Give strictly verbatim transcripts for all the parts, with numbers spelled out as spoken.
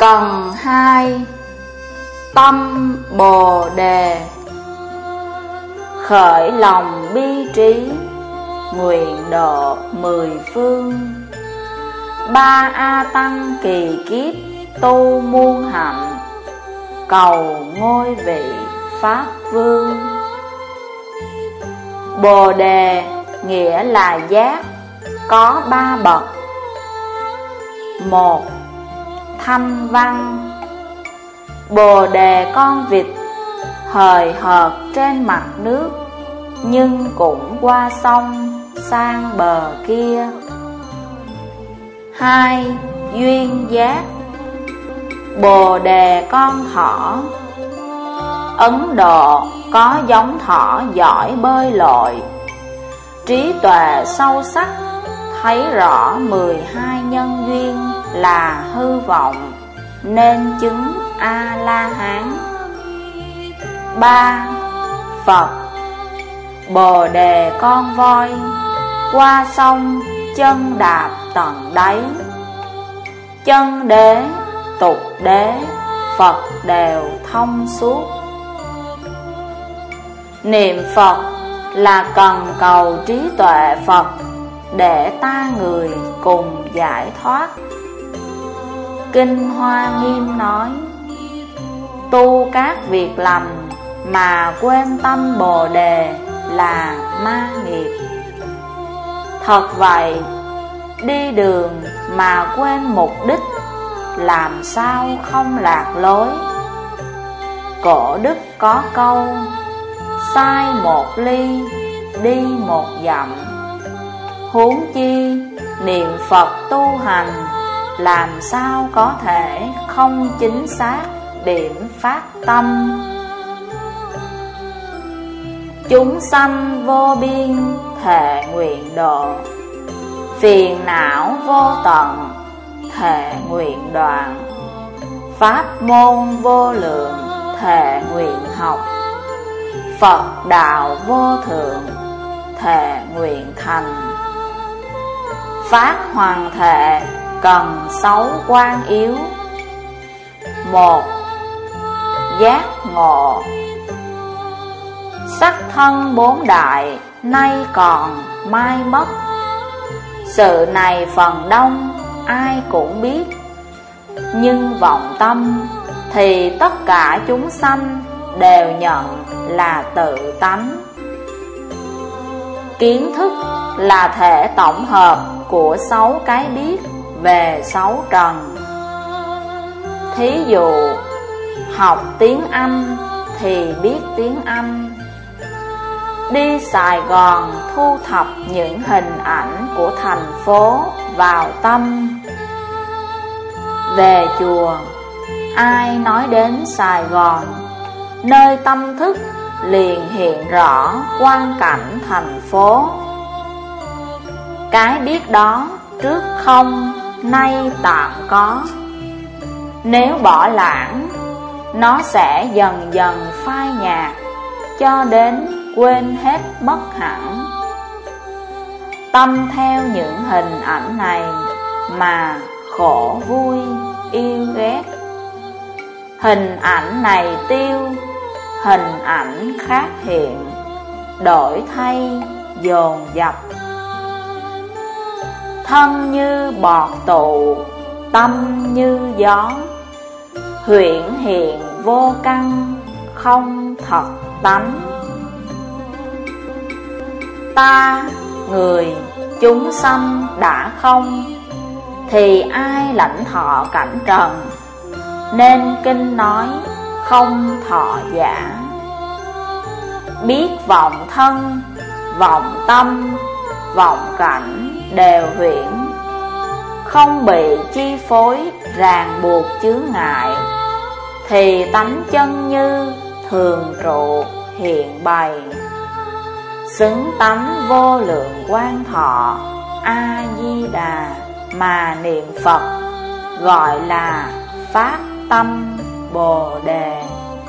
Cần hai, tâm Bồ Đề. Khởi lòng bi trí, nguyện độ mười phương. Ba A Tăng kỳ kiếp tu muôn hạnh, cầu ngôi vị Pháp Vương. Bồ Đề nghĩa là giác, có ba bậc. Một, thanh văn. Bồ Đề con vịt hời hợt trên mặt nước, nhưng cũng qua sông sang bờ kia. Hai, duyên giác. Bồ Đề con thỏ. Ấn Độ có giống thỏ giỏi bơi lội, trí tuệ sâu sắc, thấy rõ mười hai nhân duyên là hư vọng, nên chứng A-la-hán. Ba, Phật. Bồ Đề con voi, qua sông chân đạp tận đáy. Chân đế, tục đế, Phật đều thông suốt. Niệm Phật là cần cầu trí tuệ Phật, để ta người cùng giải thoát. Kinh Hoa Nghiêm nói, tu các việc lành mà quên tâm Bồ Đề là ma nghiệp. Thật vậy, đi đường mà quên mục đích, làm sao không lạc lối. Cổ đức có câu, sai một ly, đi một dặm. Huống chi niệm Phật tu hành, làm sao có thể không chính xác điểm phát tâm. Chúng sanh vô biên thệ nguyện độ, phiền não vô tận thệ nguyện đoạn. Pháp môn vô lượng thệ nguyện học, Phật đạo vô thượng thệ nguyện thành. Phát hoàng thệ cần sáu quan yếu. Một, giác ngộ. Sắc thân bốn đại nay còn mai mất, sự này phần đông ai cũng biết. Nhưng vọng tâm thì tất cả chúng sanh đều nhận là tự tánh. Kiến thức là thể tổng hợp của sáu cái biết về sáu trần. Thí dụ, học tiếng Anh thì biết tiếng Anh. Đi Sài Gòn thu thập những hình ảnh của thành phố vào tâm. Về chùa, ai nói đến Sài Gòn, nơi tâm thức liền hiện rõ quang cảnh thành phố. Cái biết đó trước không, nay tạm có. Nếu bỏ lãng, nó sẽ dần dần phai nhạt, cho đến quên hết mất hẳn. Tâm theo những hình ảnh này mà khổ vui yêu ghét. Hình ảnh này tiêu, hình ảnh khác hiện, đổi thay dồn dập. Thân như bọt tụ, tâm như gió, huyễn hiện vô căn, không thật tánh. Ta, người, chúng sanh đã không, thì ai lãnh thọ cảnh trần, nên kinh nói không thọ giả. Biết vọng thân, vọng tâm, vọng cảnh đều huyễn, không bị chi phối ràng buộc chướng ngại, thì tánh chân như thường trụ hiện bày. Xứng tánh vô lượng quang thọ A-di-đà mà niệm Phật, gọi là phát tâm Bồ Đề.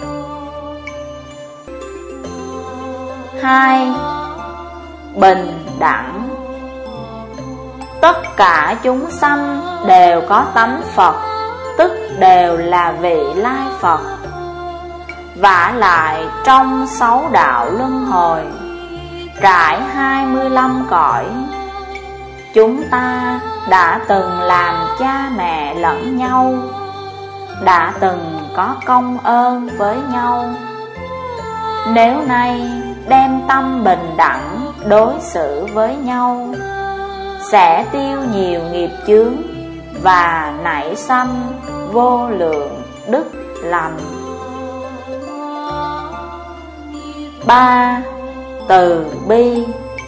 Hai, bình đẳng. Tất cả chúng sanh đều có tánh Phật, tức đều là vị lai Phật. Vả lại trong sáu đạo luân hồi, trải hai mươi lăm cõi, chúng ta đã từng làm cha mẹ lẫn nhau, đã từng có công ơn với nhau. Nếu nay đem tâm bình đẳng đối xử với nhau, sẽ tiêu nhiều nghiệp chướng và nảy sanh vô lượng đức lành. Ba. Từ bi.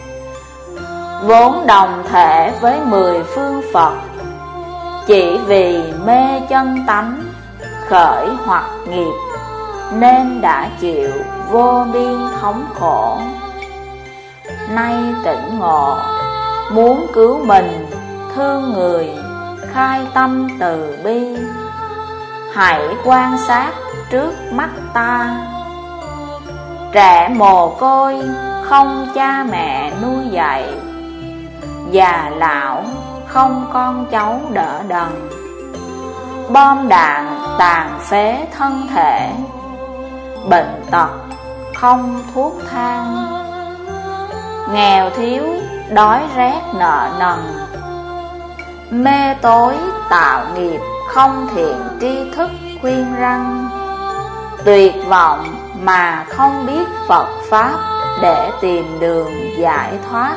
Vốn đồng thể với mười phương Phật, chỉ vì mê chân tánh khởi hoặc nghiệp, nên đã chịu vô biên thống khổ. Nay tỉnh ngộ, muốn cứu mình, thương người, khai tâm từ bi. Hãy quan sát trước mắt ta, trẻ mồ côi không cha mẹ nuôi dạy, già lão không con cháu đỡ đần, bom đạn tàn phế thân thể, bệnh tật không thuốc thang, nghèo thiếu đói rét nợ nần, mê tối tạo nghiệp không thiện tri thức khuyên răn, tuyệt vọng mà không biết Phật Pháp để tìm đường giải thoát.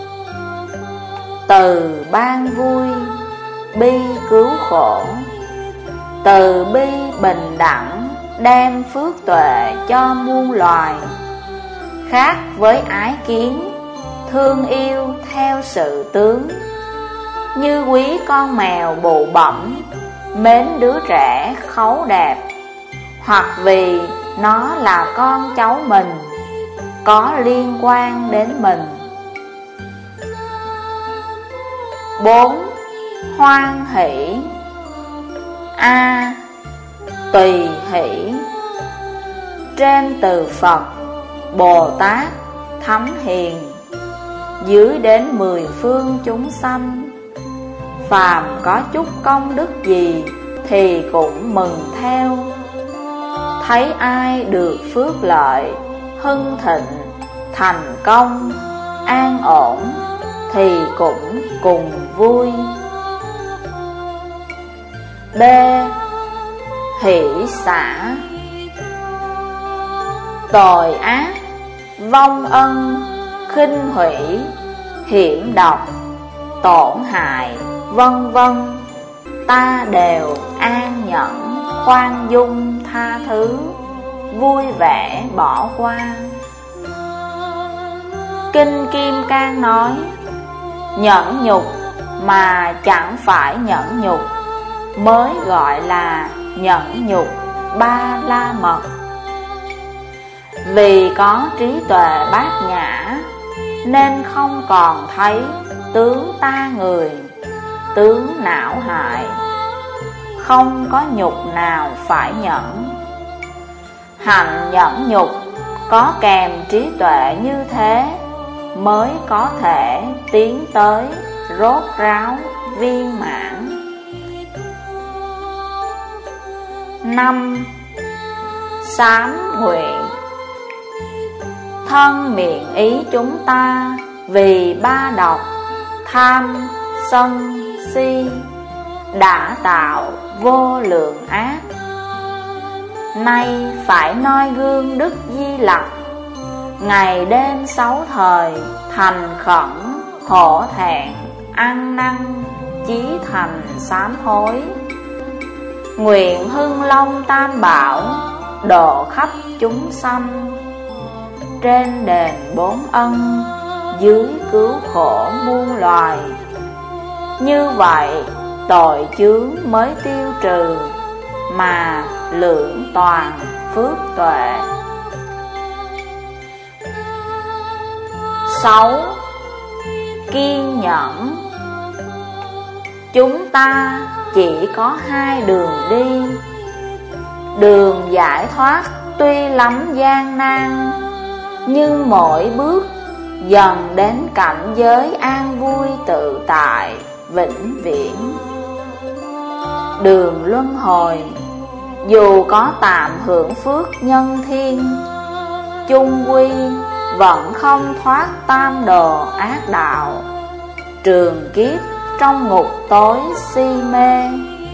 Từ ban vui, bi cứu khổ, từ bi bình đẳng đem phước tuệ cho muôn loài. Khác với ái kiến, thương yêu theo sự tướng, như quý con mèo bụ bẫm, mến đứa trẻ khấu đẹp, hoặc vì nó là con cháu mình, có liên quan đến mình. Bốn. Hoan hỷ. A. Tùy hỷ. Trên từ Phật, Bồ Tát, Thánh Hiền, dưới đến mười phương chúng sanh, phàm có chút công đức gì thì cũng mừng theo. Thấy ai được phước lợi, hưng thịnh, thành công, an ổn thì cũng cùng vui. B. Hỷ xả. Tội ác, vong ân, khinh hủy, hiểm độc, tổn hại, vân vân, ta đều an nhẫn, khoan dung, tha thứ, vui vẻ bỏ qua. Kinh Kim Cang nói, nhẫn nhục mà chẳng phải nhẫn nhục mới gọi là nhẫn nhục ba la mật. Vì có trí tuệ bát nhã nên không còn thấy tướng ta người, tướng não hại, không có nhục nào phải nhẫn. Hành nhẫn nhục có kèm trí tuệ như thế mới có thể tiến tới rốt ráo viên mãn. Năm. Sám nguyện. Thân miệng ý chúng ta vì ba độc, tham, sân, si đã tạo vô lượng ác. Nay phải noi gương Đức Di Lặc, ngày đêm sáu thời thành khẩn, hổ thẹn, ăn năn, chí thành sám hối. Nguyện hưng long tam bảo, độ khắp chúng sanh. Trên đền bốn ân, dưới cứu khổ muôn loài. Như vậy tội chướng mới tiêu trừ, mà lượng toàn phước tuệ. Sáu. Kiên nhẫn. Chúng ta chỉ có hai đường đi. Đường giải thoát tuy lắm gian nan, nhưng mỗi bước dần đến cảnh giới an vui tự tại vĩnh viễn. đường luân hồi. Dù có tạm hưởng phước nhân thiên, chung quy vẫn không thoát tam đồ ác đạo, trường kiếp trong ngục tối si mê.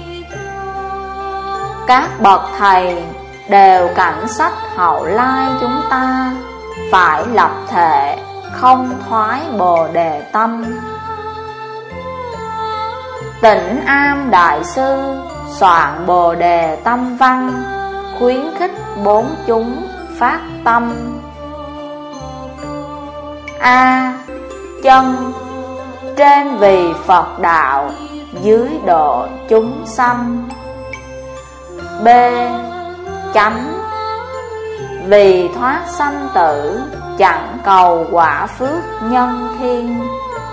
Các bậc thầy đều cảnh sách hậu lai chúng ta phải lập thệ không thoái bồ đề tâm. Tịnh Am Đại Sư soạn Bồ Đề Tâm Văn, khuyến khích bốn chúng phát tâm. A. Chân. Trên vì Phật đạo, dưới độ chúng sanh. B. Chánh. Vì thoát sanh tử, chẳng cầu quả phước nhân thiên.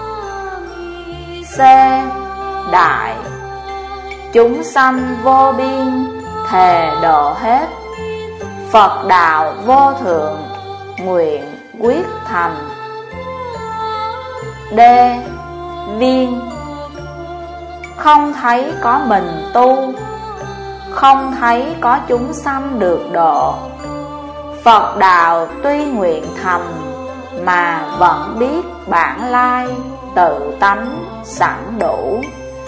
C. Đại. Chúng sanh vô biên, thề độ hết. Phật đạo vô thượng, nguyện quyết thành. D. Viên. Không thấy có mình tu, không thấy có chúng sanh được độ. Phật đạo tuy nguyện thầm, mà vẫn biết bản lai tự tánh sẵn đủ.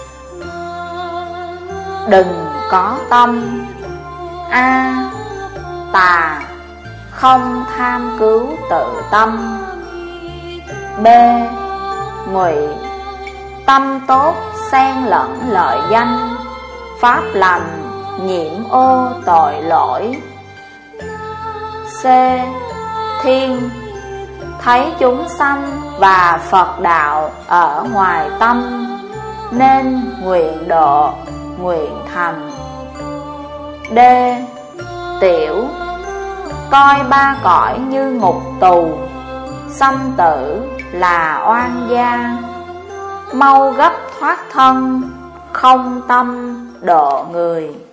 Đừng có tâm. A. Tà. Không tham cứu tự tâm. B. Ngụy. Tâm tốt xen lẫn lợi danh, pháp lành nhiễm ô tội lỗi. C. Thiên. Thấy chúng sanh và Phật đạo ở ngoài tâm, nên nguyện độ, nguyện thành. D. Tiểu. Coi ba cõi như ngục tù, sanh tử là oan gia. Mau gấp thoát thân, không tâm độ người.